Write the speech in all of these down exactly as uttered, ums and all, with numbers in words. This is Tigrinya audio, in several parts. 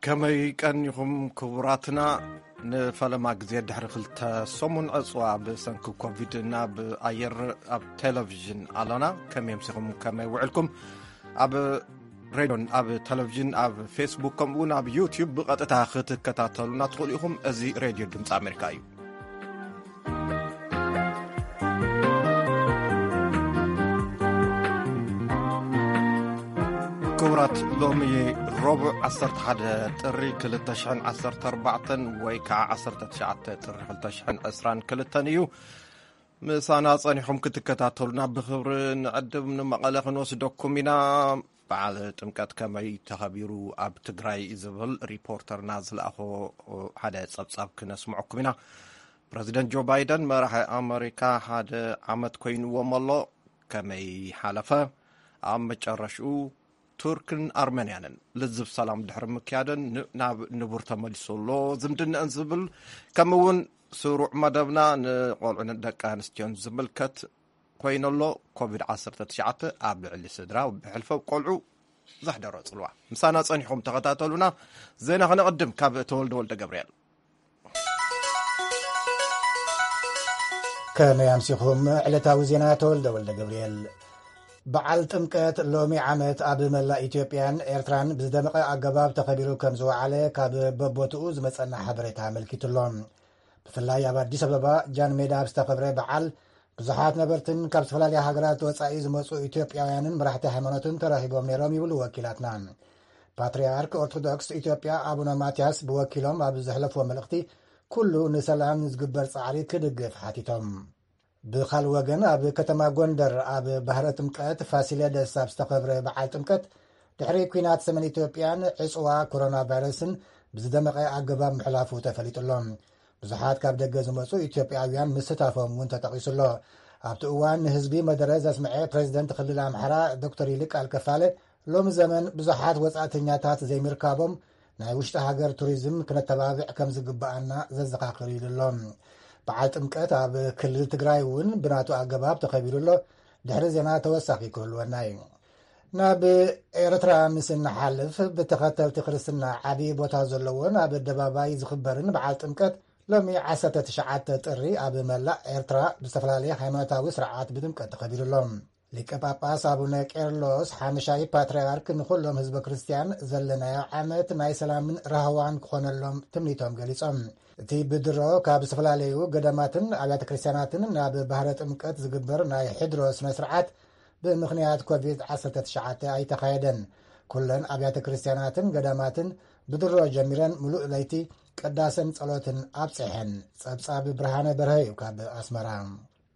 كمي كان يخم كبراتنا نفلما جزيد دحر خلت سمون أسوا بسنك كوفيد ناب أير أب تلفزيون علىنا كم يمسكم كم يوعلكم أب راديو أب تلفزيون أب فيسبوك كم وناب يوتيوب بقطع تاخذ كتاتلنا تقوليهم أزي راديو دمس أمريكاي كورات لومي ربع عصرت حدا تري كلتشحن عصرت أربعة ويكع عصرت تشعت تري كلتشحن أسران كلتانيو مسانا صانيحهم كتكتاتلنا بخبر نقدم من مقالة نوصدكم منا بعد تمكات كما يتخبروا أب تقراي إزبل ريبورتر نازل أخو حدا صبصاب كنسمعكم منا بريزيدنت جو بايدن مرح أمريكا حدا عمد كوين ومالله كما يحالفه عم مجرشو تركن أرمنيانا لزف سلام دحر مكيادن ناب نبور تماليسولو زمدن أنزبل كمون سروع مدبنا نقول عن دكان ستيون زملكت كوين الله كوفيد عصرت تشعت أبلع اللي سدرا وبحلفه وقلعوا زحدر رسلوا مسانا صنيحهم تغتاتلونا زينا هنقدم كاب تولد ولد جبريل كما يمسكهم علتاو زينا تولد ولد جبريل بعل تمكت لومي عمت أب ملا إثيوبيان إيرتران بزدمق أجباب تخبروا كم زو عليه كاب ببوتوز مسألة حبرتها ملكيت اللون بفلا يا بعد سببا جان ميدا بستخبره بعل بزحات نبرتن كاب سفلالي هاجرات وصعيز مسو إثيوبيانن مرحته حمانتن تراهبهم نيرام يقولوا وكيلاتنا باتريارك أرثوذكس إثيوبيا أبونا ماتياس بوكيلهم أب زحلف وملختي كله نسلام نزجبر صعري كدقف حاتيتهم بخال وجن أب كتما جندر أب بحرة مكات فاسيلة دساب استقبر بعال تمكت تحري كينات سمن إثيوبيان عصوا كورونا فيروسن بزدمق أجباب محلافو تفليت اللهم بزحات كاب دجاز مسو إثيوبياويان مستافهم وانت تقيس الله أب تقوان هزبي مدرز اسمعي بريزيدنت خليل أمحرا دكتور يلك الكفالة لوم زمن بزحات وصعتنياتات زي مركابهم نايوشت هاجر توريزم كنا تبابع كم زقبانا ززقا قليل اللهم بعد أمكات أب كل تجرايون بناتو أجباب تخبروا له دحر زنا توساقي كل وناي ناب إيرترا مسنا حلف بتختل تخرسنا عبي بوتازلون أب الدباباي زخبرن بعد أمكات لمي عسات تشعات تري أب ملا إيرترا بستفلالي حيماتا وسرعات بدمكات تخبروا لهم لك باباس أبونا كيرلوس حامشاي باتريارك نخلهم حزب كريستيان زلنا عامت ناي سلام رهوان كون لهم تمنيتهم قليصهم تي بدرو كاب سفلاليو قدماتن أبيات كريستياناتن ناب بحرة أمكات زقبر ناي حدروس نسرعات بمخنيات كوفيد عصرة تشعات أي تخيدن كلن أبيات كريستياناتن قدماتن بدرو جميران ملوء ليتي قداسن صلوتن أبصحن صبصاب برهانة برهي وكاب أسمرام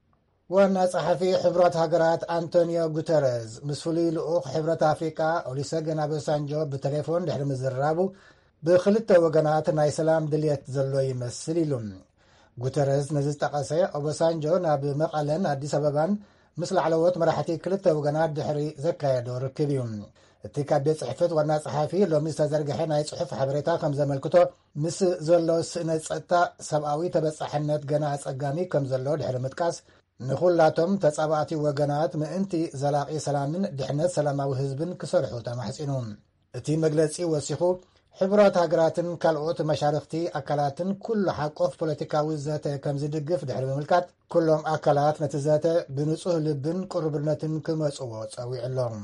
وانا صحفي حبرات هاجرات أنتونيو غوتيريز مسؤولي لؤوخ حبرات أفريقيا أوليساجن أبو سانجو بتليفون دحر مزرابو بخلطة وقناة ناي سلام دليت زلو يمثل لهم غوتيريز نزل تقاسي أبو سانجو ناب مقالن أدي سببان مثل علوات مرحتي كلطة وقناة دحري زكايا دور كبيرهم اتكاد بيت صحفت وانا صحفي لو مستر زرقحي ناي صحف حبريتا كم زملكتو مس زلو سنة سبعوي تبصحنت قناة أقامي كم زلو دحر متكاس نخلاتهم تصابعتي وقنات مئنتي زلاقي سلامن دحنت سلاماو هزبن كسرحو تمحسينهم اتي مجلسي وسيخو حبرات هاجراتن كالعوت مشارختي أكلاتن كل حقوف بوليتيكاوي ذاته كم زدقف دحر بملكات كلهم أكلات نتزاته بنصه لبن قربنتن كمسعوات أوي علهم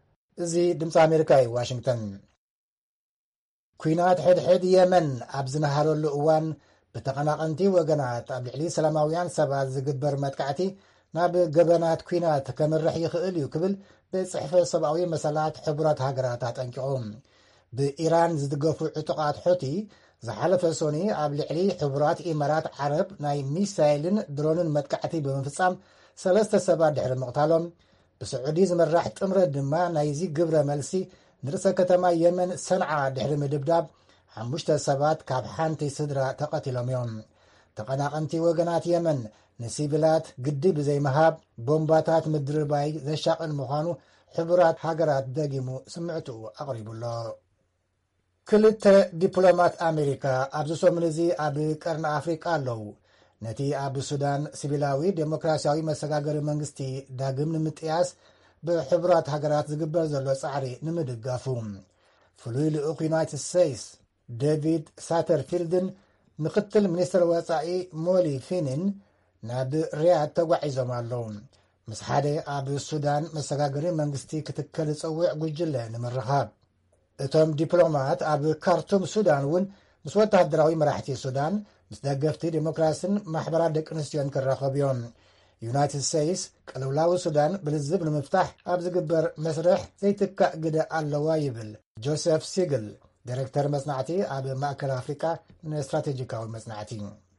زي دمس أمريكاي واشنطن كوينات حد حد يمن أبزنا هارو اللقوان بتقناقنتي وقنات أبلعلي سلاماويان سبات زقبر متكعتي ناب قبنات كوينات كمرح يخقل يكبل بصحفة سبعوية مسالات حبرات هاجراتات أنكعوم بإيران زدقفوا عتقات حوتي زحلف سوني أبلعلي حبرات إمارات عرب ناي ميسايلن درون متكعتي بمنفصام سلسة سبات دحر المقتالهم بسعودي زمرح تمرد ما نايزي قبرة ملسي نرسى كتما يمن سنعة دحر مدبداب حمشت سبات كاب حانتي صدرا تقتلهم يوم تقناقنتي وقنات يمن نسيبلات قدي بزي مهاب بومباتات مدرباي ذا الشاق المخانو حبرات هاجرات داقيمو سمعتو أقرب الله كلت دبلومات أمريكا أبزو منزي أبي كرن أفريقيا لو نتي أبو السودان سيبلاوي ديمقراسياوي مساقاقر منغستي داقم نمتياس بحبرات هاجرات زقبر زلو صعري نمدقافوم فلوي لأوك يونايتد ستيتس ዴቪድ ሳተርፊልድን ምክትል ሚኒስትር ወፃኢ ሞሊ ፊንን ናብ ሪያድ ተጓዒዞም ኣለዉ። ምስ ሓደ ኣብ ሱዳን መሰጋገሪ መንግስቲ ክትከል ዝፀውዕ ጉጅለ ንምርኻብ እቶም ዲፕሎማት ኣብ ካርቱም ሱዳን እውን ምስ ወተሃደራዊ መራሕቲ ሱዳን ምስ ደገፍቲ ዲሞክራሲን ማሕበራት ደቂ ኣንስትዮን ክራኸቡ እዮም። ዩናይትድ ስቴትስ ቅልውላዊ ሱዳን ብልዝብ ንምፍታሕ ኣብ ዝግበር መስርሕ ዘይትካእ ግደ ኣለዋ ይብል ጆሴፍ ሲግል ዲሬክተር መጽናዕቲ ኣብ ማእከል ኣፍሪቃ ንስትራቴጂካዊ መጽናዕቲ።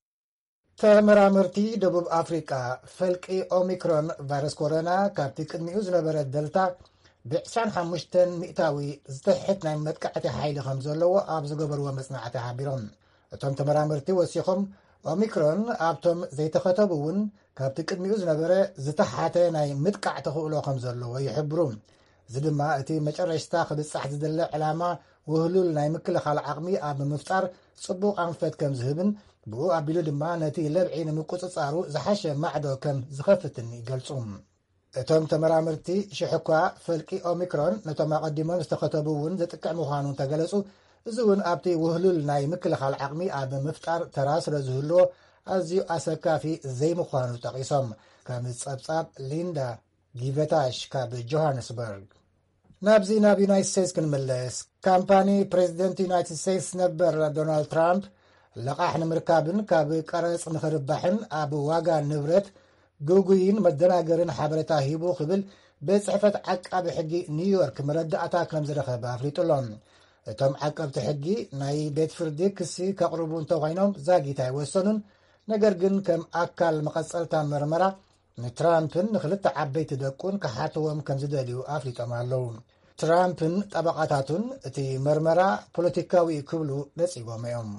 ተመራምርቲ ደቡብ ኣፍሪቃ ፈልቂ ኦሚክሮን ቫይረስ ኮሮና ካብቲ ቅድሚኡ ዝነበረ ደልታ ብዕስራን ሓሙሽተን ሚእታዊ ዝተሕት ናይ መጥቃዕቲ ሓይሊ ከም ዘለዎ ኣብ ዝገበርዎ መጽናዕቲ ሓቢሮም። እቶም ተመራምርቲ ወሲኾም ኦሚክሮን ኣብቶም ዘይተኸተቡ እውን ካብቲ ቅድሚኡ ዝነበረ ዝተሓተ ናይ ምጥቃዕ ተኽእሎ ከም ዘለዎ ይሕብሩ። እዚ ድማ እቲ መጨረሽታ ክብጻሕ ዝደለ ዕላማ ውህሉል ናይ ምክልኻል ዓቕሚ ኣብ ምፍጣር ጽቡቕ ኣንፈት ከም ዝህብን ብኡ ኣቢሉ ድማ ነቲ ለብዒ ንምቁፅጻሩ ዝሓሸ ማዕዶ ከም ዝኸፍትን ይገልጹ። እቶም ተመራምርቲ ሽሕኳ ፈልቂ ኦሚክሮን ነቶም ኣቐዲሞም ዝተኸተቡ እውን ዘጥቅዕ ምዃኑ ተገለጹ። እዚ እውን ኣብቲ ውህሉል ናይ ምክልኻል ዓቕሚ ኣብ ምፍጣር ተራ ስለ ዝህልዎ ኣዝዩ ኣሰካፊ ዘይምዃኑ ጠቒሶም። ከም ጸብጻብ ሊንዳ ጊቨታሽ ካብ ጆሃንስበርግ። ናብዚ ናብ ዩናይትድ ስቴትስ ክንምለስ። ካምፓኒ ፕሬዚደንት ዩናይትድ ስቴትስ ነበር ዶናልድ ትራምፕ ለቓሕ ንምርካብን ካብ ቀረጽ ንኽርባሕን ኣብ ዋጋ ንብረት ግጉይን መደናገርን ሓበሬታ ሂቡ ክብል ብጽሕፈት ዓቃቢ ሕጊ ኒውዮርክ መረዳእታ ከም ዝረኸበ ኣፍሊጡሎም። እቶም ዓቀብቲ ሕጊ ናይ ቤት ፍርዲ ክሲ ከቕርቡ እንተኾይኖም ዛጊታ ኣይወሰኑን። ነገር ግን ከም ኣካል መቐጸልታ መርመራ ንትራምፕን ንክልተ ዓበይቲ ደቁን ክሓትዎም ከም ዝደልዩ ኣፍሊጦም ኣለዉ። ትራምፕን ጠበቓታቱን እቲ መርመራ ፖለቲካዊ ክብሉ ነጺጎም እዮም።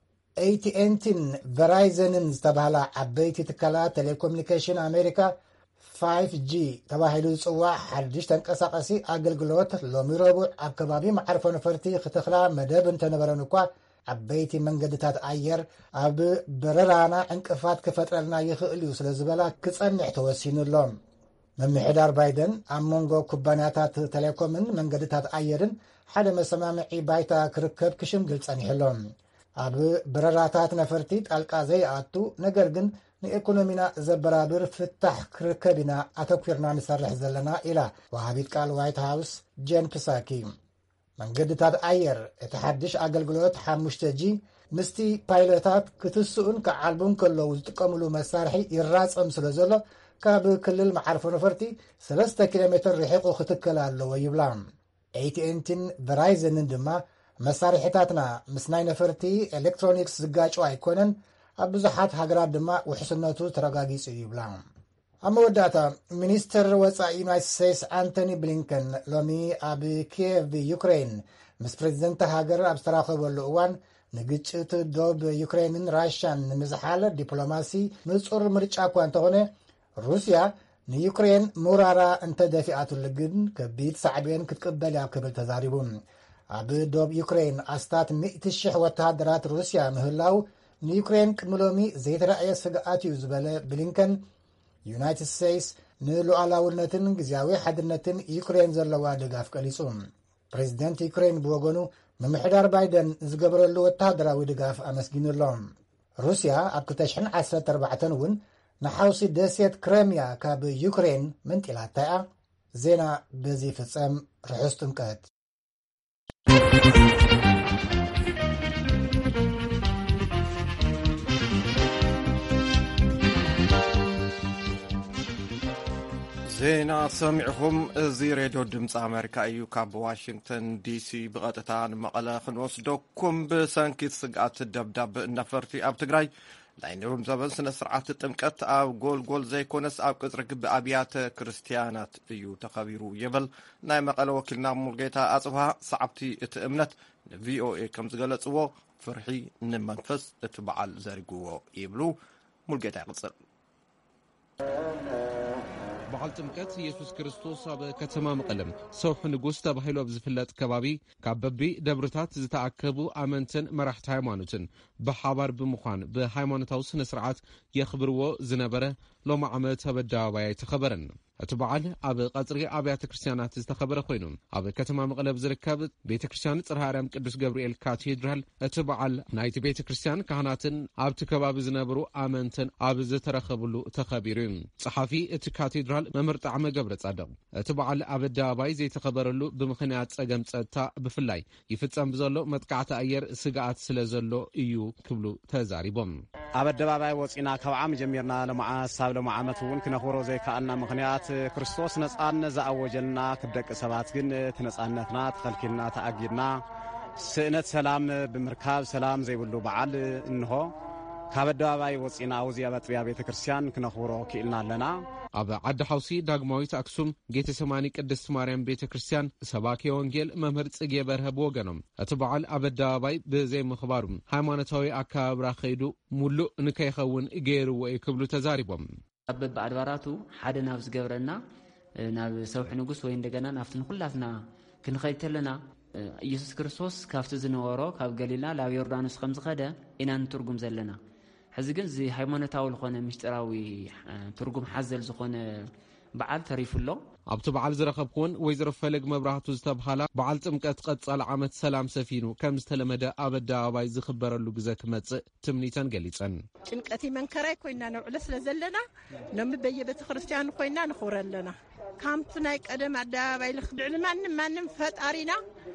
ኤቲኤንቲን ቨራይዘንን ዝተባሃላ ዓበይቲ ትካላት ቴሌኮሙኒኬሽን ኣሜሪካ ፋይቭ ጂ ተባሂሉ ዝጽዋዕ ሓድሽ ተንቀሳቐሲ ኣገልግሎት ሎሚ ረቡዕ ኣብ ከባቢ ማዕርፎ ነፈርቲ ክትኽላ መደብ እንተነበረን እኳ ዓበይቲ መንገድታት ኣየር ኣብ በረራና ዕንቅፋት ክፈጥረልና ይኽእል እዩ ስለ ዝበላ ክጸንሕ ተወሲኑሎም። መምሕዳር ባይደን ኣብ መንጎ ኩባንያታት ቴሌኮምን መንገድታት ኣየርን ሓደ መሰማምዒ ባይታ ክርከብ ክሽምግል ጸኒሕሎም። ኣብ በረራታት ነፈርቲ ጣልቃ ዘይኣቱ ነገር ግን ንኢኮኖሚና ዘበራብር ፍታሕ ክርከብ ኢና ኣተኲርና ንሰርሕ ዘለና ኢላ ወሃቢት ቃል ዋይት ሃውስ ጄን ፕሳኪ። መንገድታት ኣየር እቲ ሓድሽ ኣገልግሎት ሓሙሽተ ጂ ምስቲ ፓይሎታት ክትስኡን ክዓልቡን ከለዉ ዝጥቀምሉ መሳርሒ ይራጸም ስለ ዘሎ ካብ ክልል ማዕርፎ ነፈርቲ ሰለስተ ኪሎ ሜትር ርሒቑ ክትከል ኣለዎ ይብላ። ኤቲኤንቲን ቨራይዘንን ድማ መሳርሒታትና ምስ ናይ ነፈርቲ ኤሌክትሮኒክስ ዝጋጩ ኣይኮነን፣ ኣብ ብዙሓት ሃገራት ድማ ውሕስነቱ ተረጋጊጹ ይብላ። ኣብ መወዳእታ ሚኒስትር ወፃኢ ዩናይትድ ስቴትስ አንቶኒ ብሊንከን ሎሚ ኣብ ኪየቭ ዩክሬን ምስ ፕሬዚደንት ሃገር ኣብ ዝተራኸበሉ እዋን ንግጭት ዶብ ዩክሬንን ራሽያን ንምዝሓል ዲፕሎማሲ ንጹር ምርጫ እኳ እንተኾነ ሩስያ ንዩክሬን ምውራራ እንተደፊኣትሉ ግን ከቢድ ሳዕቤን ክትቅበል እያ ክብል ተዛሪቡ። ኣብ ዶብ ዩክሬን ኣስታት ሚእቲ ሽሕ ወተሃደራት ሩስያ ምህላው ንዩክሬን ቅድሚ ሎሚ ዘይተረኣየ ስግኣት እዩ ዝበለ ብሊንከን ዩናይትድ ስቴትስ ንሉዓላውነትን ግዜያዊ ሓድነትን ዩክሬን ዘለዋ ድጋፍ ቀሊጹ። ፕሬዚደንት ዩክሬን ብወገኑ ምምሕዳር ባይደን ዝገበረሉ ወተሃደራዊ ድጋፍ ኣመስጊኑሎም። ሩስያ ኣብ ክልተ ሽሕን ዓሰርተ ኣርባዕተ እውን ንሓውሲ ደሴት ክረምያ ካብ ዩክሬን መንጢላታ እያ። ዜና በዚ ፍጸም። ርሑስ ጥምቀት። ዜና ሰሚዕኹም። እዚ ሬድዮ ድምፂ ኣሜሪካ እዩ። ካብ ዋሽንግተን ዲሲ ብቐጥታ ንመቐለ ክንወስደኩም። ብሰንኪት ስግኣት ደብዳብ ነፈርቲ ኣብ ትግራይ ናይ ንብም ዘበን ስነ ስርዓት ጥምቀት ኣብ ጎልጎል ዘይኮነስ ኣብ ቅፅሪ ግቢ ኣብያተ ክርስቲያናት እዩ ተኸቢሩ ይብል ናይ መቐለ ወኪልና ሙልጌታ ኣጽብሃ። ሰዓብቲ እቲ እምነት ንቪኦኤ ከም ዝገለጽዎ ፍርሒ ንመንፈስ እቲ በዓል ዘርግዎ ይብሉ። ሙልጌታ ይቕጽል። በዓል ጥምቀት ኢየሱስ ክርስቶስ ኣብ ከተማ መቐለም ሰውሒ ንጉስ ተባሂሉ ኣብ ዝፍለጥ ከባቢ ካብ በቢ ደብርታት ዝተኣከቡ ኣመንትን መራሕቲ ሃይማኖትን ብሓባር ብምዃን ብሃይማኖታዊ ስነ ስርዓት የኽብርዎ ዝነበረ ሎማ ዓመት ኣብ ኣደባባይ ተኸበረን እቲ በዓል ኣብ ቀጽሪ ኣብያተ ክርስቲያናት ዝተኸበረ ኮይኑ ኣብ ከተማ መቐለ ዝርከብ ቤተ ክርስቲያን ጽርሐ ኣርያም ቅዱስ ገብርኤል ካቴድራል እቲ በዓል ናይቲ ቤተ ክርስቲያን ካህናትን ኣብቲ ከባቢ ዝነበሩ ኣመንትን ኣብ ዝተረኸብሉ ተኸቢሩ እዩ። ጸሓፊ እቲ ካቴድራል መምህር ጣዕመ ገብረ ጻድቕ እቲ በዓል ኣብ ኣደባባይ ዘይተኸበረሉ ብምኽንያት ጸገም ጸጥታ ብፍላይ ይፍጸም ብዘሎ መጥቃዕቲ ኣየር ስጋኣት ስለ ዘሎ እዩ ክብሉ ተዛሪቦም ኣብ ኣደባባይ ወፂና ካብዓ መጀመርና ለማዓ ሳብ ለማዓ ዓመት እውን ክነኽብሮ ዘይከኣልና ምኽንያት ክርስቶስ ነጻነት ዘኣወጀልና ክደቂ ሰባት ግን ተነጻነትና ተኸልኪልና ተኣጊድና ስእነት ሰላም ብምርካብ ሰላም ዘይብሉ በዓል እንሆ ካብ ኣደባባይ ወፂና ኣብዚ ኣብ ኣጥቢያ ቤተ ክርስቲያን ክነኽብሮ ክኢልና ኣለና። ኣብ ዓዲ ሓውሲ ዳግማዊት ኣክሱም ጌተ ሰማኒ ቅድስት ማርያም ቤተ ክርስቲያን ሰባኪ ወንጌል መምህር ጽጌ በርሀ ብወገኖም እቲ በዓል ኣብ ኣደባባይ ብዘይምኽባሩ ሃይማኖታዊ ኣከባብራ ኸይዱ ሙሉእ ንከይኸውን ገይርዎ እዩ ክብሉ ተዛሪቦም ኣብ በዓድባራቱ ሓደ ናብ ዝገብረና ናብ ሰውሒ ንጉስ ወይ እንደገና ናፍትን ኩላትና ክንኸይተለና ኢየሱስ ክርስቶስ ካብቲ ዝነበሮ ካብ ገሊላ ናብ ዮርዳኖስ ከም ዝኸደ ኢና ንትርጉም ዘለና ሕዚ ግን እዚ ሃይማኖታዊ ዝኾነ ምስጢራዊ ትርጉም ሓዘል ዝኾነ በዓል ተሪፉሎ ኣብቲ በዓል ዝረኸብኩን ወይዘሮ ፈለግ መብራህቱ ዝተብሃላ በዓል ጥምቀት ቀጻሊ ዓመት ሰላም ሰፊኑ ከም ዝተለመደ ኣብ ኣደባባይ ዝኽበረሉ ግዜ ክመጽእ ትምኒተን ገሊጸን ጭንቀት መንከራይ ኮይና ነውዕለ ስለ ዘለና ነም በየቤተ ክርስቲያን ኮይና ንኽብረ ኣለና ካምቲ ናይ ቀደም ኣደባባይ ልኽድዕል ማንም ማንም ፈጣሪና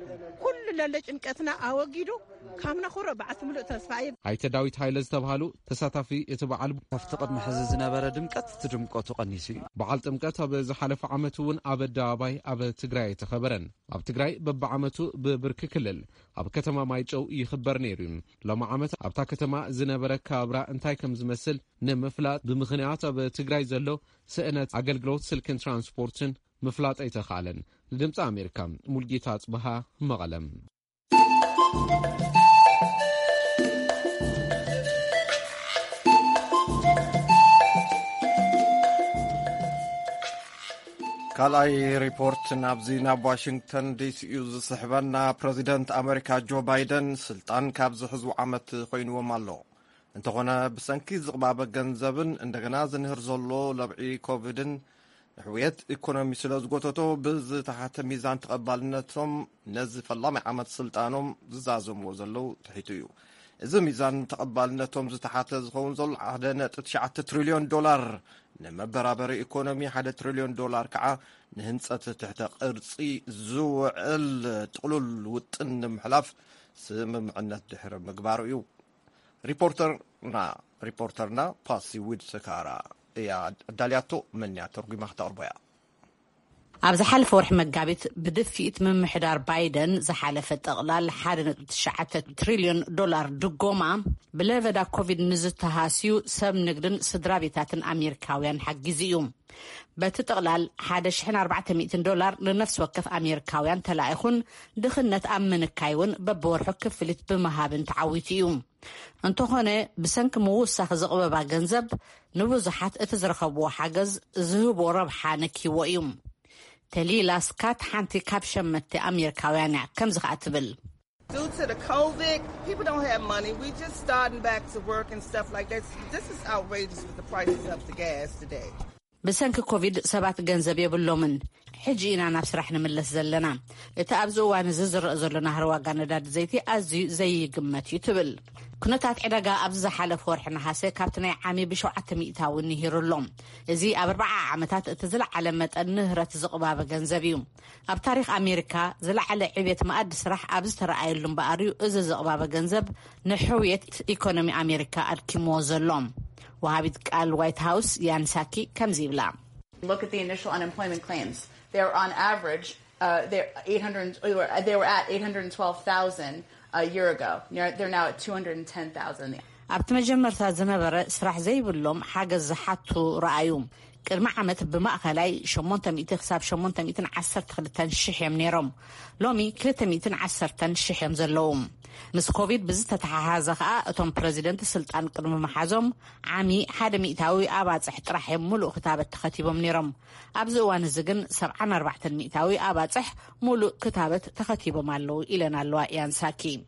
ኩሉ ለለ ጭንቀትና ኣወጊዱ ካብ ነኽብሮ በዓል ሙሉእ ተስፋይ ኣይተ ዳዊት ሃይለ ዝተብሃሉ ተሳታፊ እቲ በዓል ካብቲ ቅድሚ ሕዚ ዝነበረ ድምቀት እቲ ድምቀቱ ቀኒሱ እዩ በዓል ጥምቀት ኣብ ዝሓለፈ ዓመት እውን ኣብ ኣደባባይ ኣብ ትግራይ ተኸበረን ኣብ ትግራይ በብዓመቱ ብብርኪ ክልል ኣብ ከተማ ማይጨው ይኽበር ነይሩ ሎማ ዓመት ኣብታ ከተማ ዝነበረ ካብራ እንታይ ከም ዝመስል ንምፍላጥ ብምኽንያት ኣብ ትግራይ ዘሎ ስእነት ኣገልግሎት ስልክን ትራንስፖርትን ምፍላጥ ኣይተኻኣለን ንድምፂ ኣሜሪካ ሙልጌታ ጽብሃ መቐለም ካልኣይ ሪፖርት ናብዚ ናብ ዋሽንግተን ዲሲ እዩ ዝስሕበና ፕረዚደንት ኣሜሪካ ጆ ባይደን ስልጣን ካብ ዝሕዝቡ ዓመት ኮይንዎም ኣሎ እንተኾነ ብሰንኪ ዝቕባበ ገንዘብን እንደገና ዝንህር ዘሎ ለብዒ ኮቪድን ሕውየት ኢኮኖሚ ስለ ዝጎተቶ ብዝተሓተ ሚዛን ተቐባልነቶም ነዚ ፈላማይ ዓመት ስልጣኖም ዝዛዘምዎ ዘለው ትሒቱ እዩ እዚ ሚዛን ተቐባልነቶም ዝተሓተ ዝኸውን ዘሎ ሓደ ነጥቢ ትሽዓተ ትሪልዮን ዶላር ንመበራበሪ ኢኮኖሚ ሓደ ትሪልዮን ዶላር ከዓ ንህንፀት ትሕተ ቅርፂ ዝውዕል ጥቕሉል ውጥን ንምሕላፍ ስምምዕነት ድሕሪ ምግባር እዩ ሪፖርተርና ሪፖርተርና ፓሲ ዊድሰካራ እያ ዳልያቶ መንያ ተርጉማ ክተቕርቦያ ኣብ ዝሓለፈ ወርሒ መጋቢት ብድፊት ምምሕዳር ባይደን ዝሓለፈ ጠቕላል ሓደ ነጥቢ ትሽዓተ ትሪልዮን ዶላር ድጎማ ብለበዳ ኮቪድ ንዝተሃስዩ ሰብ ንግድን ስድራ ቤታትን ኣሜሪካውያን ሓጊዝ እዩ በቲ ጠቕላል ሓደ ሽሕን ኣርባዕተ ሚእትን ዶላር ንነፍሲ ወከፍ ኣሜሪካውያን ተላኢኹን ድኽነት ኣብ ምንካይ እውን በብወርሑ ክፍሊት ብምሃብን ተዓዊቱ እዩ እንተኾነ ብሰንኪ ምውሳኽ ዝቕበባ ገንዘብ ንብዙሓት እቲ ዝረኸብዎ ሓገዝ ዝህቦ ረብሓ ነኪዎ እዩ ተሊላ ስካት ሓንቲ ካብ ሸመቲ ኣሜሪካውያን ከም ዝኸኣትብል Due to the COVID, people don't have money. We just starting back to work and stuff like that. This is outrageous with the prices of the gas today. ብሰንኪ ኮቪድ ሰባት ገንዘብ የብሎምን ሕጂ ኢና ናብ ስራሕ ንምለስ ዘለና እቲ ኣብዚ እዋን እዚ ዝረአ ዘሎ ናህሪ ዋጋ ነዳዲ ዘይቲ ኣዝዩ ዘይግመት እዩ ትብል ኩነታት ዕዳጋ ኣብዚ ዝሓለፈ ወርሒ ነሓሰ ካብቲ ናይ ዓሚ ብሸውዓተ ሚእታዊ ንሂሩሎም እዚ ኣብ ኣርባዓ ዓመታት እቲ ዝለዓለ መጠን ንህረት ዝቕባበ ገንዘብ እዩ ኣብ ታሪክ ኣሜሪካ ዝለዓለ ዕብየት መኣዲ ስራሕ ኣብ ዝተረኣየሉ እምበኣር እዩ እዚ ዝቕባበ ገንዘብ ንሕውየት ኢኮኖሚ ኣሜሪካ ኣድኪምዎ ዘሎም وهابيت قال وايت هاوس يانساكي كم زيبلا Look at the initial unemployment claims. They're on average uh, they're eight hundred they were at eight hundred twelve thousand a year ago. They're now at two hundred ten thousand. ኣብቲ መጀመርታ ዝነበረ ስራሕ ዘይብሎም ሓገዝ ዝሓቱ ረኣዩም ቅድሚ ዓመት ብማእኸላይ ሸሞንተ ሚእቲ ክሳብ ሸሞንተ ሚእትን ዓሰርተ ክልተን ሽሕ እዮም ነይሮም ሎሚ ክልተ ሚእትን ዓሰርተን ሽሕ እዮም ዘለዎም ምስ ኮቪድ ብዝተተሓሓዘ ከዓ እቶም ፕረዚደንት ስልጣን ቅድሚ መሓዞም ዓሚ ሓደ ሚእታዊ ኣባፅሕ ጥራሕ ሙሉእ ክታበት ተኸቲቦም ነይሮም ኣብዚ እዋን እዚ ግን ሰብዓን ኣርባዕተን ሚእታዊ ኣባፅሕ ሙሉእ ክታበት ተኸቲቦም ኣለዉ ኢለን ኣለዋ ያንሳኪ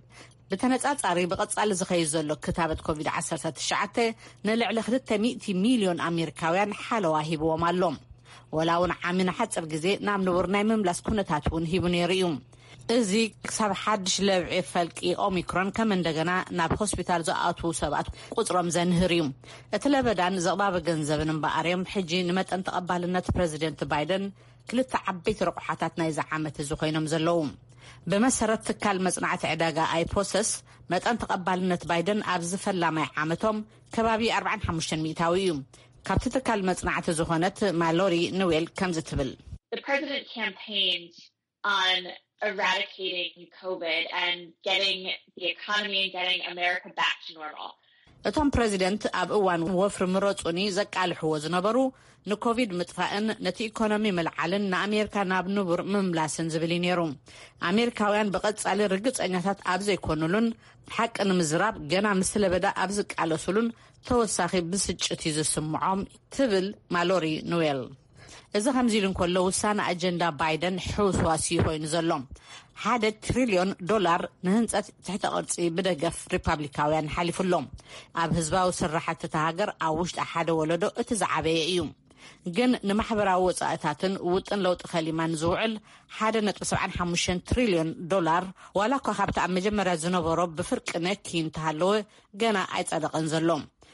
بتنጻጻሪ بقصال ዝኸይድ ዘሎ ክታበት ኮቪድ ዓሰርተ ትሽዓተ ንልዕሊ ክልተ ሚእቲ ሚልዮን ኣሜሪካውያን ሓለዋ ሂብዎም ኣሎም ወላውን ዓሚና ሓጽር ግዜ ናብ ንቡር ናይ ምምላስ ኩነታት ውን ሂቡ ነይሩ እዩ እዚ ክሳብ ሓድሽ ለብዒ ፈልቂ ኦሚክሮን ከም እንደገና ናብ ሆስፒታል ዝኣትዉ ሰባት ቁጽሮም ዘንህር እዩ እቲ ለበዳን ዘቕባበ ገንዘብን እምበኣርዮም ሕጂ ንመጠን ተቐባልነት ፕሬዚደንት ባይደን ክልተ ዓበይቲ ረቑሓታት ናይ ዝዓመት እዚ ኮይኖም ዘለዉ بمسرت تكال مصنعة عداقة اي بروسس متان تقبالنت بايدن ابز فلاماي عامتهم كبابي أربعة وخمسين ميتاويوم كابت تكال مصنعة زخونت مالوري نويل كمزتبل. The president campaigned on eradicating COVID and getting the economy and getting America back to normal. እቶም ፕሬዚደንት ኣብ እዋን ወፍሪ ምረጹኒ ዘቃልሕዎ ዝነበሩ ንኮቪድ ምጥፋእን ነቲ ኢኮኖሚ መልዓልን ንኣሜሪካ ናብ ንቡር ምምላስን ዝብል ነይሩ ኣሜሪካውያን ብቐጻሊ ርግጸኛታት ኣብ ዘይኮኑሉን ሓቂ ንምዝራብ ገና ምስ ለበዳ ኣብ ዝቃለሱሉን ተወሳኺ ብስጭት ዝስምዖም ትብል ማሎሪ ኖዌል እዚ ከምዚሉን ከሎ ውሳነ ኣጀንዳ ባይደን ሕውስዋሲ ኮይኑ ዘሎ ሓደ ትሪልዮን ዶላር ንህንጸት ትሕተ ቅርጺ ብደገፍ ሪፓብሊካውያን ሓሊፉሎም ኣብ ህዝባዊ ስራሕቲ ተሃገር ኣብ ውሽጢ ሓደ ወለዶ እቲ ዝዓበየ እዩ ግን ንማሕበራዊ ወጻእታትን ውጥን ለውጢ ኸሊማን ዝውዕል ሓደ ነጥቢ ሰብዓን ሓሙሽተን ትሪልዮን ዶላር ዋላ እኳ ካብቲ ኣብ መጀመርያ ዝነበሮ ብፍርቂ ነኪ እንተሃለወ ገና ኣይጸደቐን ዘሎ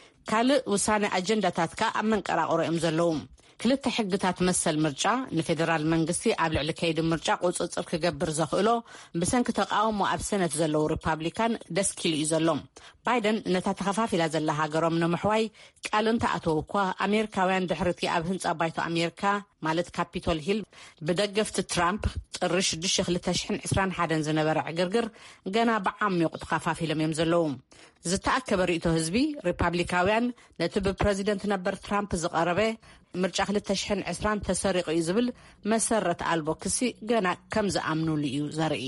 ካልእ ውሳነ ኣጀንዳታት ከ ኣብ መንቀራቕሮ እዮም ዘለዉ ክልተ ሕግታት መሰል ምርጫ ንፌደራል መንግስቲ ኣብ ልዕሊ ከይዲ ምርጫ ቁጽጽር ክገብር ዘኽእሎ ብሰንኪ ተቃውሞ ኣብ ሰነት ዘለዉ ሪፓብሊካን ደስኪሉ እዩ ዘሎ ባይደን ነታ ተኸፋፊላ ዘላ ሃገሮም ንምሕዋይ ቃል እንተኣተው እኳ ኣሜሪካውያን ድሕርቲ ኣብ ህንጻ ባይቶ ኣሜሪካ ማለት ካፒቶል ሂል ብደገፍቲ ትራምፕ ጥሪ ሽዱሽተ ክልተ ሽሕን ዒስራን ሓደን ዝነበረ ዕግርግር ገና ብዓሚቑ ተኸፋፊሎም እዮም ዘለዉ ዝተኣከበ ርእይቶ ህዝቢ ሪፓብሊካውያን ነቲ ብፕሬዚደንት ነበር ትራምፕ ዝቐረበ ምርጫ ክልተ ሽሕን ዒስራን ተሰሪቑ እዩ ዝብል መሰረት ኣልቦ ክሲ ገና ከም ዝኣምኑሉ እዩ ዘርኢ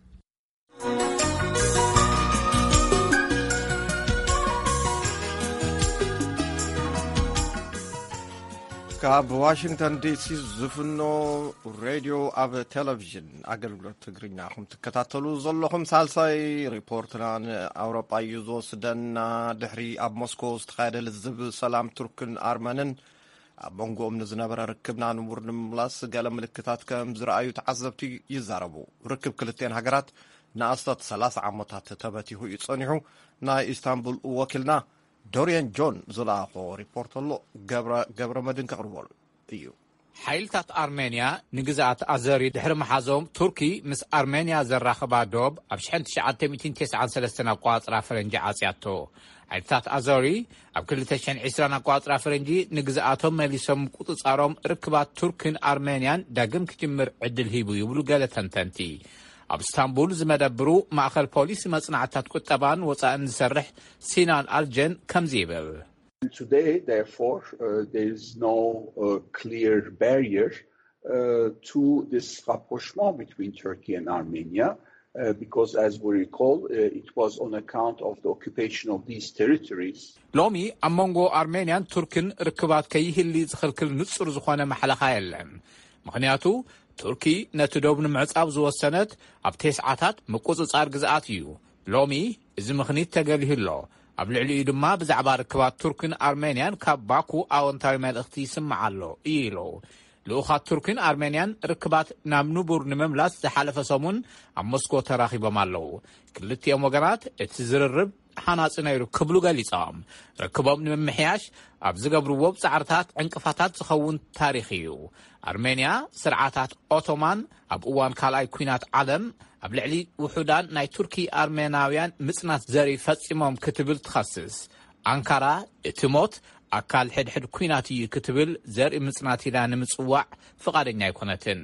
ካብ ዋሽንግተን ዲሲ ዝፍኖ ሬድዮ ኣብ ቴሌቪዥን ኣገልግሎት ትግርኛ ኹም ትከታተሉ ዘለኹም ሳልሳይ ሪፖርትና ንኣውሮጳ እዩ ዝወስደና ድሕሪ ኣብ ሞስኮ ዝተኻየደ ልዝብ ሰላም ቱርክን ኣርመንን ኣብ መንጎኦም ንዝነበረ ርክብና ንቡር ንምምላስ ገለ ምልክታት ከም ዝረኣዩ ተዓዘብቲ ይዛረቡ ርክብ ክልቴን ሃገራት ንኣስታት ሰላሳ ዓመታት ተበቲሑ እዩ ጸኒሑ ናይ ኢስታንቡል ወኪልና ዶሪያን ጆን ዝለኣኾ ሪፖርት ኣሎ ገብረ መድን ከቕርበሉ እዩ ሓይልታት ኣርሜንያ ንግዛኣት ኣዘሪ ድሕሪ መሓዞም ቱርኪ ምስ ኣርሜንያ ዘራኸባ ዶብ ኣብ ሽሕን ትሽዓተ ሚእትን ትስዓን ሰለስተን ኣቋፅራ ፈረንጂ ዓጽያቶ ሓይልታት ኣዘሪ ኣብ ክልተ ሽሕን ዒስራን ኣቋፅራ ፈረንጂ ንግዛኣቶም መሊሶም ቁፅጻሮም ርክባት ቱርክን ኣርሜንያን ዳግም ክጅምር ዕድል ሂቡ ይብሉ ገለ ተንተንቲ ኣብ ኢስታንቡል ዝመደብሩ ማእኸል ፖሊስ መጽናዕታት ቁጠባን ወጻእን ዝሰርሕ ሲናን ኣልጀን ከምዚ ይብል Today, therefore, uh, there is no uh, clear barrier uh, to this rapprochement between Turkey and Armenia, uh, because, as we recall, uh, it was on account of the occupation of these territories. ሎሚ ኣብ መንጎ ኣርሜንያን ቱርክን ርክባት ከይህሊ ዝኽልክል ንጹር ዝኾነ መሓለኻ የለን ምኽንያቱ ቱርኪ ነቲ ዶብ ንምዕጻብ ዝወሰነት ኣብ ቴስዓታት ምቁጽጻር ግዝኣት እዩ ሎሚ እዚ ምኽኒት ተገሊህሎ ኣብ ልዕሊኡ ድማ ብዛዕባ ርክባት ቱርክን ኣርሜንያን ካብ ባኩ ኣወንታዊ መልእኽቲ ይስምዕ ኣሎ እዩ ኢሉ ልኡኻት ቱርክን ኣርሜንያን ርክባት ናብ ንቡር ንምምላስ ዝሓለፈ ሰሙን ኣብ ሞስኮ ተራኺቦም ኣለዉ ክልቲኦም ወገናት እቲ ዝርርብ ሓናፂ ነይሩ ክብሉ ገሊፆም ርክቦም ንምምሕያሽ ኣብ ዝገብርዎ ብፃዕርታት ዕንቅፋታት ዝኸውን ታሪኽ እዩ ኣርሜንያ ስርዓታት ኦቶማን ኣብ እዋን ካልኣይ ኩናት ዓለም ኣብ ልዕሊ ውሑዳን ናይ ቱርኪ ኣርሜናውያን ምጽናት ዘርኢ ፈጺሞም ክትብል ትኸስስ ኣንካራ እቲ ሞት ኣካል ሕድሕድ ኩናት እዩ ክትብል ዘርኢ ምጽናት ኢላ ንምጽዋዕ ፍቓደኛ ኣይኮነትን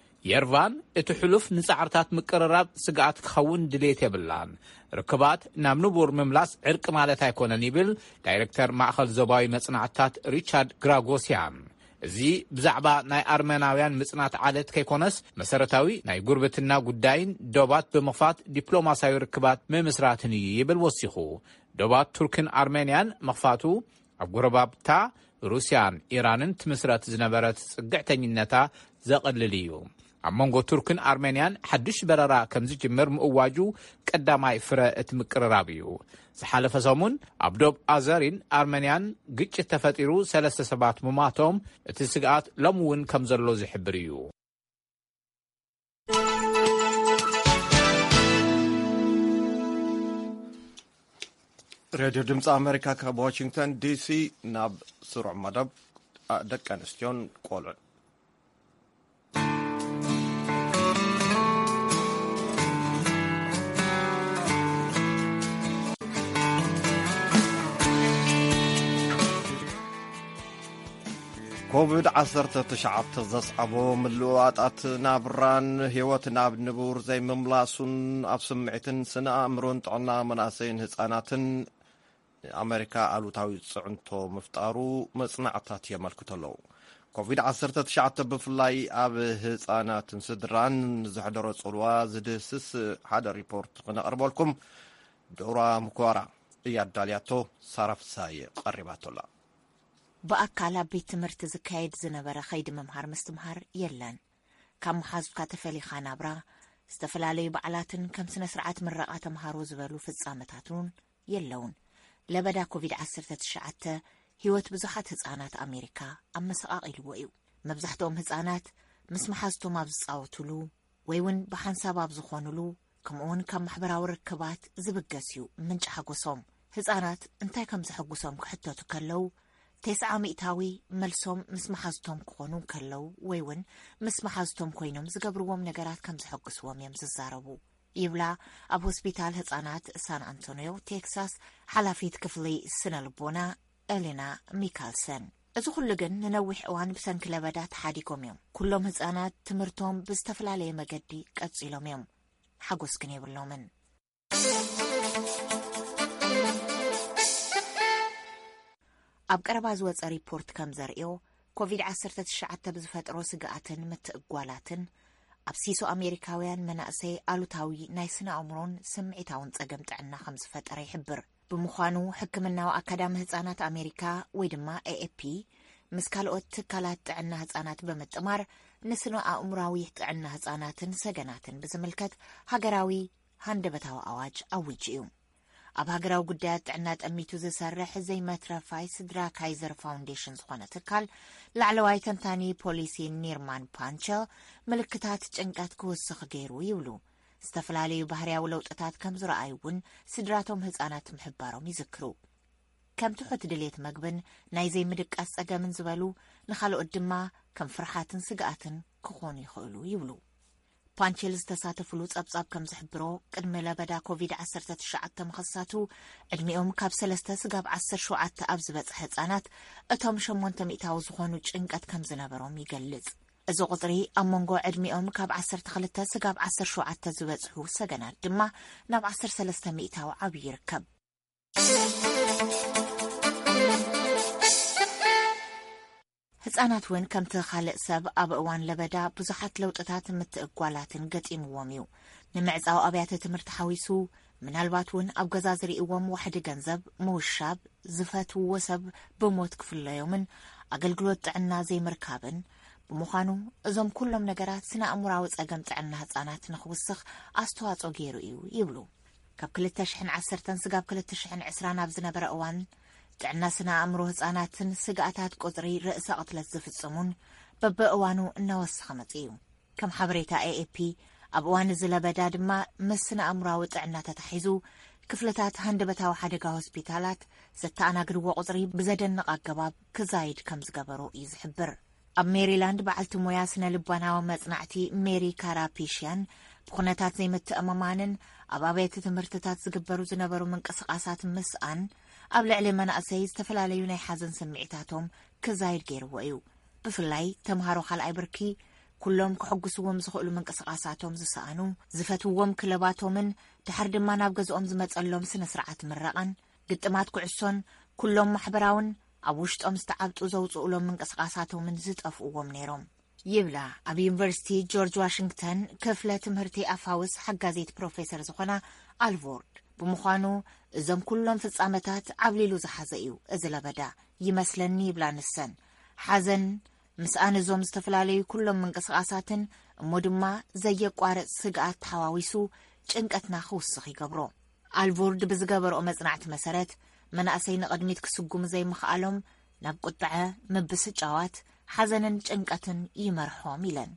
የርቫን እቲ ሕሉፍ ንጻዕርታት ምቅርራብ ስግኣት ክኸውን ድሌት የብላን ርክባት ናብ ንቡር ምምላስ ዕርቂ ማለት ኣይኮነን ይብል ዳይሬክተር ማእኸል ዞባዊ መጽናዕታት ሪቻርድ ግራጎሲያን እዚ ብዛዕባ ናይ ኣርሜናውያን ምጽናት ዓለት ከይኮነስ መሰረታዊ ናይ ጉርብትና ጉዳይን ዶባት ብምኽፋት ዲፕሎማሲያዊ ርክባት ምምስራትን እዩ ይብል ወሲኹ ዶባት ቱርክን ኣርሜንያን መኽፋቱ ኣብ ጉረባብታ ሩስያን ኢራንን ትምስረት ዝነበረት ጽግዕተኝነታ ዘቕልል እዩ ኣብ መንጎ ቱርክን ኣርሜንያን ሓድሽ በረራ ከም ዝጅምር ምእዋጁ ቀዳማይ ፍረ እቲ ምቅርራብ እዩ። ዝሓለፈ ሰሙን ኣብ ዶብ ኣዘሪን ኣርሜንያን ግጭት ተፈጢሩ ሰለስተ ሰባት ምማቶም እቲ ስግኣት ሎም እውን ከም ዘሎ ዝሕብር እዩ። ሬድዮ ድምፂ ኣሜሪካ ካብ ዋሽንግተን ዲሲ ናብ ስሩዕ መደብ ደቂ ኣንስትዮን ቆልዑን ኮቪድ ዓሰርተ ትሽዓተ ዘስዓቦ ምልውዋጣት ናብራን ህይወት ናብ ንቡር ዘይምምላሱን ኣብ ስምዒትን ስነ ኣእምሮን ጥዕና መናእሰይን ህፃናትን ኣሜሪካ ኣሉታዊ ጽዕንቶ ምፍጣሩ መጽናዕታት የመልክቱ ኣለዉ። ኮቪድ ዓሰርተ ትሽዓተ ብፍላይ ኣብ ህፃናትን ስድራን ዝሕደሮ ጽልዋ ዝድህስስ ሓደ ሪፖርት ክነቕርበልኩም ዶራ ምኳራ እያዳልያቶ ሳራፍሳይ ቀሪባቶላ። በአካል ኣብ ቤት ትምህርቲ ዝካየድ ዝነበረ ኸይዲ ምምሃር ምስትምሃር የለን። ካብ መሓዙካ ተፈሊኻ ናብራ ዝተፈላለዩ በዓላትን ከም ስነ ስርዓት ምረቓ ተምሃሮ ዝበሉ ፍጻመታቱን የለውን። ለበዳ ኮቪድ ዓሰርተ ትሽዓተ ህይወት ብዙሓት ህፃናት ኣሜሪካ ኣብ መሰቓቒልዎ እዩ። መብዛሕትኦም ህፃናት ምስ መሓዝቶም ኣብ ዝፃወትሉ ወይ እውን ብሓንሳብ ኣብ ዝኾኑሉ ከምኡውን ካብ ማሕበራዊ ርክባት ዝብገስ እዩ ምንጭ ሓጎሶም። ህፃናት እንታይ ከም ዘሐጉሶም ክሕተቱ ከለው ተስዓ ሚእታዊ መልሶም ምስ መሓዝቶም ክኾኑ ከለው ወይ እውን ምስ መሓዝቶም ኮይኖም ዝገብርዎም ነገራት ከም ዘሐግስዎም እዮም ዝዛረቡ ይብላ ኣብ ሆስፒታል ህፃናት ሳን አንቶኒዮ ቴክሳስ ሓላፊት ክፍሊ ስነ ልቦና ኤሌና ሚካልሰን። እዚ ኩሉ ግን ንነዊሕ እዋን ብሰንኪ ለበዳ ተሓዲጎም እዮም። ኩሎም ህፃናት ትምህርቶም ብዝተፈላለየ መገዲ ቀፂሎም እዮም። ሓጎስ ግን የብሎምን። ኣብ ቀረባ ዝወፀ ሪፖርት ከም ዘርእዮ ኮቪድ ዓሰርተ ትሽዓተ ብዝፈጥሮ ስግኣትን ምትእጓላትን ኣብ ሲሶ ኣሜሪካውያን መናእሰይ ኣሉታዊ ናይ ስነ ኣእምሮን ስምዒታውን ፀገም ጥዕና ከም ዝፈጠረ ይሕብር። ብምዃኑ ሕክምናዊ ኣካዳሚ ህፃናት ኣሜሪካ ወይ ድማ ኤኤፒ ምስ ካልኦት ትካላት ጥዕና ህፃናት ብምጥማር ንስነ ኣእምራዊ ጥዕና ህፃናትን ሰገናትን ብዝምልከት ሃገራዊ ሃንደበታዊ ኣዋጅ ኣውጅ እዩ። ኣብ ሃገራዊ ጉዳያት ጥዕና ጠሚቱ ዝሰርሕ ዘይመትረፋይ ስድራ ካይዘር ፋውንዴሽን ዝኾነ ትካል ላዕለዋይ ተንታኒ ፖሊሲ ኒርማን ፓንቸል ምልክታት ጭንቀት ክውስኽ ገይሩ ይብሉ። ዝተፈላለዩ ባህርያዊ ለውጥታት ከም ዝረኣዩ እውን ስድራቶም ህፃናት ምሕባሮም ይዝክሩ። ከም ትሑት ድሌት መግብን ናይ ዘይምድቃስ ፀገምን ዝበሉ ንኻልኦት ድማ ከም ፍርሓትን ስግኣትን ክኾኑ ይኽእሉ ይብሉ። ፓንቸል ዝተሳተፍሉ ጸብጻብ ከም ዝሕብሮ ቅድሚ ለበዳ ኮቪድ ዓሰርተ ትሽዓተ ምኽሳቱ ዕድሚኦም ካብ ሰለስተ ስጋብ ዓሰርተ ሸውዓተ ኣብ ዝበፅሐ ህፃናት እቶም ሸሞንተ ሚእታዊ ዝኾኑ ጭንቀት ከም ዝነበሮም ይገልጽ። እዚ ቁጥሪ ኣብ መንጎ ዕድሚኦም ካብ ዓሰርተ ክልተ ስጋብ ዓሰርተ ሸውዓተ ዝበፅሑ ሰገናት ድማ ናብ ዓሰርተ ሰለስተ ሚእታዊ ዓብዪ ይርከብ። ህፃናት እውን ከምቲ ካልእ ሰብ ኣብ እዋን ለበዳ ብዙሓት ለውጥታት ምትእጓላትን ገጢምዎም እዩ። ንምዕፃው ኣብያተ ትምህርቲ ሓዊሱ ምናልባት እውን ኣብ ገዛ ዝርእዎም ዋሕዲ ገንዘብ ምውሻብ ዝፈትውዎ ሰብ ብሞት ክፍለዮምን ኣገልግሎት ጥዕና ዘይምርካብን ብምዃኑ እዞም ኩሎም ነገራት ስነ ኣእምራዊ ፀገም ጥዕና ህፃናት ንኽውስኽ ኣስተዋፅኦ ገይሩ እዩ ይብሉ። ካብ ክልተ ሽሕን ዓሰርተን ስጋብ ክልተ ሽሕን ዕስራን ኣብ ዝነበረ እዋን ጥዕና ስነ ኣእምሮ ህፃናትን ስግኣታት ቁፅሪ ርእሰ ቅትለት ዝፍፅሙን በብእዋኑ እናወስኸ መፅ እዩ። ከም ሓበሬታ ኤኤፒ ኣብ እዋን እዚ ለበዳ ድማ ምስ ስነ ኣእምራዊ ጥዕና ተታሒዙ ክፍልታት ሃንደበታዊ ሓደጋ ሆስፒታላት ዘተኣናግድዎ ቁፅሪ ብዘደንቕ ኣገባብ ክዛይድ ከም ዝገበሮ እዩ ዝሕብር። ኣብ ሜሪላንድ በዓልቲ ሞያ ስነ ልባናዊ መጽናዕቲ ሜሪ ካራፒሽያን ብኹነታት ዘይምትእምማንን ኣብ ኣብያተ ትምህርትታት ዝግበሩ ዝነበሩ ምንቅስቓሳት ምስኣን ኣብ ልዕሊ መናእሰይ ዝተፈላለዩ ናይ ሓዘን ስምዒታቶም ክዛይድ ገይርዎ እዩ። ብፍላይ ተምሃሮ ካልኣይ ብርኪ ኩሎም ክሕጉስዎም ዝኽእሉ ምንቅስቓሳቶም ዝሰኣኑ ዝፈትውዎም ክለባቶምን ድሕር ድማ ናብ ገዝኦም ዝመፀሎም ስነ ስርዓት ምረቓን ግጥማት ኩዕሶን ኩሎም ማሕበራውን ኣብ ውሽጦም ዝተዓብጡ ዘውፅኡሎም ምንቅስቓሳቶምን ዝጠፍእዎም ነይሮም ይብላ ኣብ ዩኒቨርሲቲ ጆርጅ ዋሽንግተን ክፍለ ትምህርቲ ኣፋውስ ሓጋዜት ፕሮፌሰር ዝኾና ኣልቮርድ። ብምዃኑ እዞም ኩሎም ፍጻመታት ዓብሊሉ ዝሓዘ እዩ እዚ ለበዳ ይመስለኒ ይብላ ንሰን። ሓዘን ምስኣን እዞም ዝተፈላለዩ ኩሎም ምንቅስቓሳትን እሞ ድማ ዘየቋርጽ ስግኣት ተሓዋዊሱ ጭንቀትና ክውስኽ ይገብሮ ኣልቮርድ ብዝገበርኦ መጽናዕቲ መሰረት መናእሰይ ንቕድሚት ክስጉሙ ዘይምኽኣሎም ናብ ቁጥዐ ምብስጫዋት ሓዘንን ጭንቀትን ይመርሖም ኢለን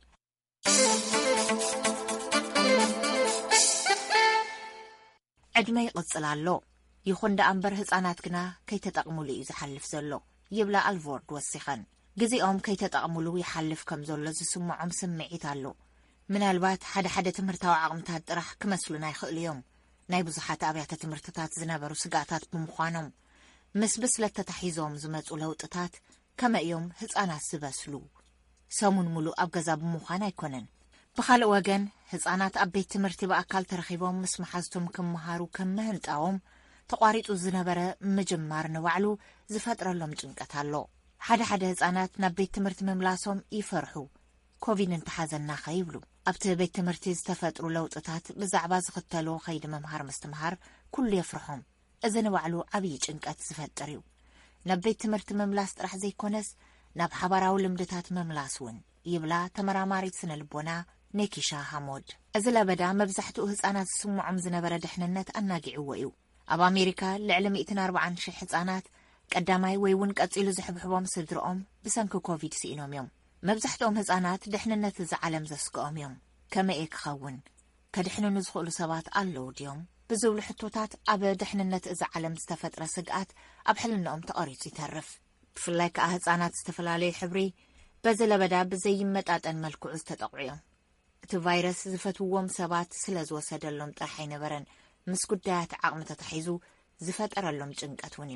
ዕድመ ይቕጽል ኣሎ ይኹን ደኣ እምበር ህፃናት ግና ከይተጠቕሙሉ እዩ ዝሓልፍ ዘሎ ይብላ ኣልቮርድ ወሲኸን ግዜኦም ከይተጠቕሙሉ ይሓልፍ ከም ዘሎ ዝስምዖም ስምዒት ኣሎ ምናልባት ሓደ ሓደ ትምህርታዊ ዓቕምታት ጥራሕ ክመስሉና ይኽእሉ እዮም ናይ ብዙሓት ኣብያተ ትምህርትታት ዝነበሩ ስጋታት ብምዃኖም ምስ ብስለት ተታሒዞም ዝመፁ ለውጥታት ከመ እዮም ህፃናት ዝበስሉ ሰሙን ሙሉእ ኣብ ገዛ ብምዃን ኣይኮነን ብኻልእ ወገን ህፃናት ኣብ ቤት ትምህርቲ ብኣካል ተረኺቦም ምስ መሓዝቶም ክመሃሩ ከም ምህንጣዎም ተቋሪጡ ዝነበረ ምጅማር ንባዕሉ ዝፈጥረሎም ጭንቀት ኣሎ ሓደ ሓደ ህፃናት ናብ ቤት ትምህርቲ ምምላሶም ይፈርሑ ኮቪድ እንተሓዘና ኸይብሉ ኣብቲ ቤት ትምህርቲ ዝተፈጥሩ ለውጥታት ብዛዕባ ዝኽተሎ ኸይዲ መምሃር ምስትምሃር ኩሉ የፍርሖም እዚ ንባዕሉ ዓብዪ ጭንቀት ዝፈጥር እዩ ናብ ቤት ትምህርቲ ምምላስ ጥራሕ ዘይኮነስ ናብ ሓባራዊ ልምድታት ምምላስ እውን ይብላ ተመራማሪት ስነ ልቦና ኔኪሻ ሃሞድ እዚ ለበዳ መብዛሕትኡ ህፃናት ዝስምዖም ዝነበረ ድሕንነት ኣናጊዕዎ እዩ ኣብ ኣሜሪካ ልዕሊ مئة وأربعين ሽሕ ህፃናት ቀዳማይ ወይ እውን ቀፂሉ ዝሕብሕቦም ስድሮኦም ብሰንኪ ኮቪድ ሲኢኖም እዮም መብዛሕትኦም ህፃናት ድሕንነት እዚ ዓለም ዘስግኦም እዮም ከመይ ክኸውን ከድሕንኑ ዝኽእሉ ሰባት ኣለዉ ድዮም ብዝብሉ ሕቶታት ኣብ ድሕንነት እዚ ዓለም ዝተፈጥረ ስግኣት ኣብ ሕልንኦም ተቐሪጹ ይተርፍ ብፍላይ ከዓ ህፃናት ዝተፈላለዩ ሕብሪ በዚ ለበዳ ብዘይመጣጠን መልክዑ ዝተጠቕዑ እዮም እቲ ቫይረስ ዝፈትውዎም ሰባት ስለ ዝወሰደሎም ጥራሕ ኣይነበረን ምስ ጉዳያት ዓቕሚ ተታሒዙ ዝፈጠረሎም ጭንቀት እውን እዩ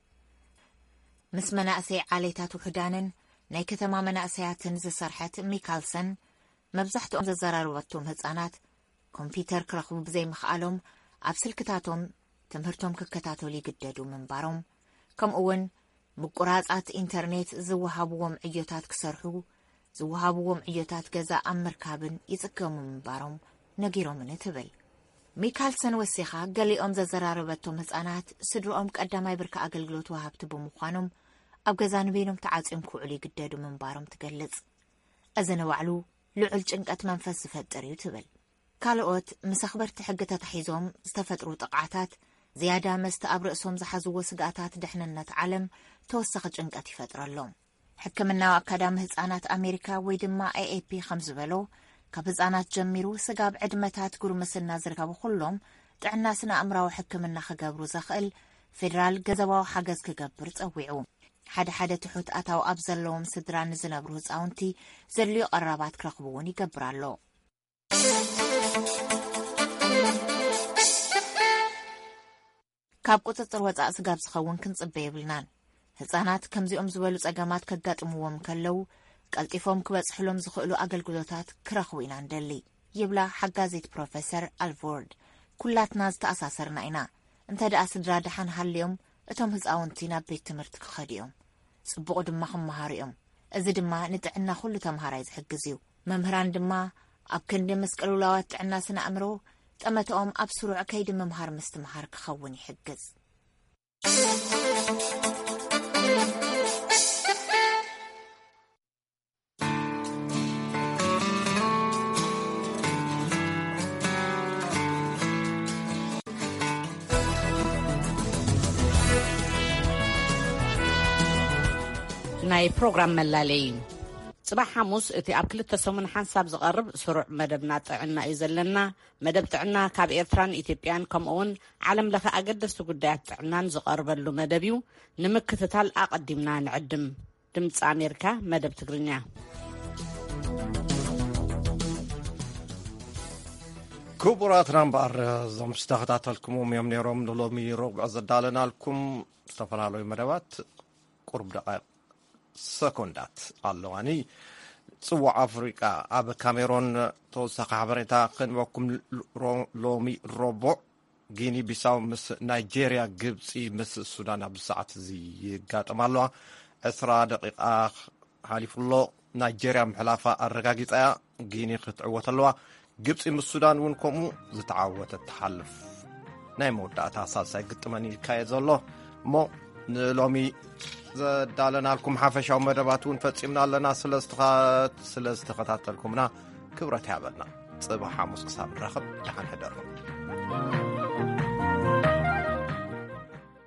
ምስ መናእሰይ ዓሌታት ውሕዳንን ናይ ከተማ መናእሰያትን ዝሰርሐት ሚካልሰን መብዛሕትኦም ዘዘራርበቶም ህፃናት ኮምፒተር ክረኽቡ ብዘይምኽኣሎም ኣብ ስልክታቶም ትምህርቶም ክከታተሉ ይግደዱ ምንባሮም ከምኡ እውን ምቁራጻት ኢንተርኔት ዝወሃብዎም ዕዮታት ክሰርሑ ዝወሃብዎም ዕዮታት ገዛ ኣብ ምርካብን ይጽገሙ ምንባሮም ነጊሮምን ትብል ሚካልሰን ወሲኻ ገሊኦም ዘዘራርበቶም ህፃናት ስድሮኦም ቀዳማይ ብርካ ኣገልግሎት ወሃብቲ ብምዃኖም ኣብ ገዛ ንበይኖም ተዓፂዮም ክውዕሉ ይግደዱ ምንባሮም ትገልጽ እዚ ንባዕሉ ልዑል ጭንቀት መንፈስ ዝፈጥር እዩ ትብል ካልኦት ምስ ኣኽበርቲ ሕጊ ተታሒዞም ዝተፈጥሩ ጥቕዓታት ዝያዳ መስተ ኣብ ርእሶም ዝሓዝዎ ስጋኣታት ድሕንነት ዓለም ተወሳኺ ጭንቀት ይፈጥረሎም ሕክምናዊ ኣካዳሚ ህፃናት ኣሜሪካ ወይ ድማ ኤ ኤ ፒ ከም ዝበሎ ካብ ህፃናት ጀሚሩ ስጋብ ዕድመታት ጉርምስና ዝርከቡ ኩሎም ጥዕና ስነ ኣእምራዊ ሕክምና ክገብሩ ዘኽእል ፌደራል ገንዘባዊ ሓገዝ ክገብር ጸዊዑ ሓደ ሓደ ትሑት ኣታው ኣብ ዘለዎም ስድራ ንዝነብሩ ህፃውንቲ ዘድልዮ ቀረባት ክረኽቡ እውን ይገብር ኣሎ ካብ ቁፅጥር ወፃእ ስጋብ ዝኸውን ክንጽበ የብልናን ህፃናት ከምዚኦም ዝበሉ ጸገማት ከጋጥምዎም ከለው ቀልጢፎም ክበጽሕሎም ዝኽእሉ ኣገልግሎታት ክረኽቡ ኢና እንደሊ ይብላ ሓጋዚት ፕሮፌሰር ኣልቮርድ ኩላትና ዝተኣሳሰርና ኢና እንተ ደኣ ስድራ ድሓን ሃልዮም እቶም ህፃውንቲ ናብ ቤት ትምህርቲ ክኸዲኦም ጽቡቕ ድማ ክመሃሩ እዮም እዚ ድማ ንጥዕና ኩሉ ተምሃራይ ዝሕግዝ እዩ መምህራን ድማ ኣብ ክንዲ መስቀሉላዋት ጥዕና ስነ ኣእምሮ ጠመቶኦም ኣብ ስሩዕ ከይዲ ምምሃር ምስትምሃር ክኸውን ይሕግዝ ናይ ፕሮግራም መላለይ ጽባሕ ሐሙስ እቲ ኣብ ክልተ ሰሙን ሓንሳብ ዝቐርብ ስሩዕ መደብና ጥዕና እዩ ዘለና መደብ ጥዕና ካብ ኤርትራን ኢትዮጵያን ከምኡውን ዓለም ለኸ ኣገደስቲ ጉዳያት ጥዕናን ዝቐርበሉ መደብ እዩ ንምክትታል ኣቐዲምና ንዕድም ድምፂ ኣሜሪካ መደብ ትግርኛ ክቡራትና እምበር እዞም ዝተኸታተልኩሞም እዮም ነይሮም ንሎሚ ረቡዕ ዘዳለናልኩም ዝተፈላለዩ መደባት ቁርብ ደቂቕ ሰኮንዳት ኣለዋኒ ጽዋዕ ኣፍሪቃ ኣብ ካሜሮን ተወሳኺ ሓበሬታ ክንበኩም ሎሚ ረቡዕ ጊኒ ቢሳው ምስ ናይጄርያ ግብፂ ምስ ሱዳን ኣብ ሰዓት እዚ ይጋጠም ኣለዋ ዕስራ ደቂቓ ሓሊፉሎ ናይጄርያ ምሕላፋ ኣረጋጊፃ ጊኒ ክትዕወት ኣለዋ ግብፂ ምስ ሱዳን እውን ከምኡ ዝተዓወተት ትሓልፍ ናይ መወዳእታ ሳልሳይ ግጥመን ይካየድ ዘሎ እሞ ንሎሚ ዘዳለናልኩም ሓፈሻዊ መደባት እውን ፈጺምና ኣለና ስለ ዝተኸታተልኩምና ክብረት ያበልና ጽባሕ ሐሙስ ክሳብ ንረኽብ ደሓን ሕደሩ